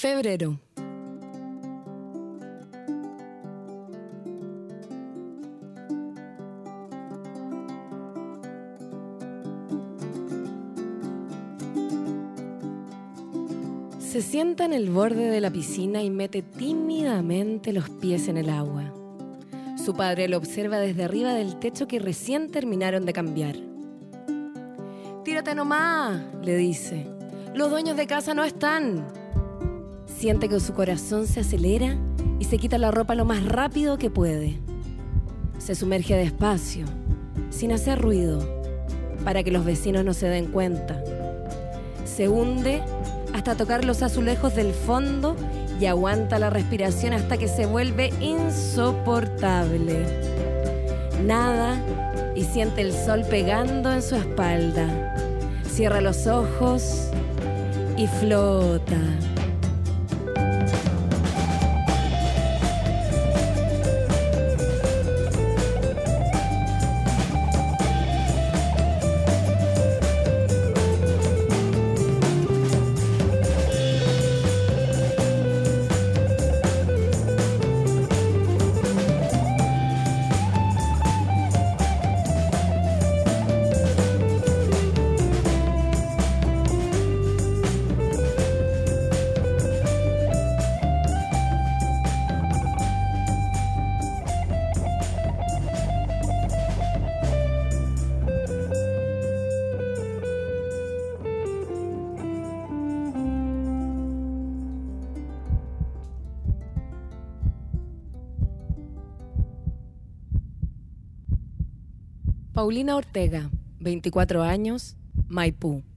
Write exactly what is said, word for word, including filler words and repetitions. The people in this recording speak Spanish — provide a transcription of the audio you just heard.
Febrero. Se sienta en el borde de la piscina y mete tímidamente los pies en el agua. Su padre lo observa desde arriba del techo que recién terminaron de cambiar. «Tírate nomás», le dice. «Los dueños de casa no están». Siente que su corazón se acelera y se quita la ropa lo más rápido que puede. Se sumerge despacio, sin hacer ruido, para que los vecinos no se den cuenta. Se hunde hasta tocar los azulejos del fondo y aguanta la respiración hasta que se vuelve insoportable. Nada y siente el sol pegando en su espalda. Cierra los ojos y flota. Paulina Ortega, veinticuatro años, Maipú.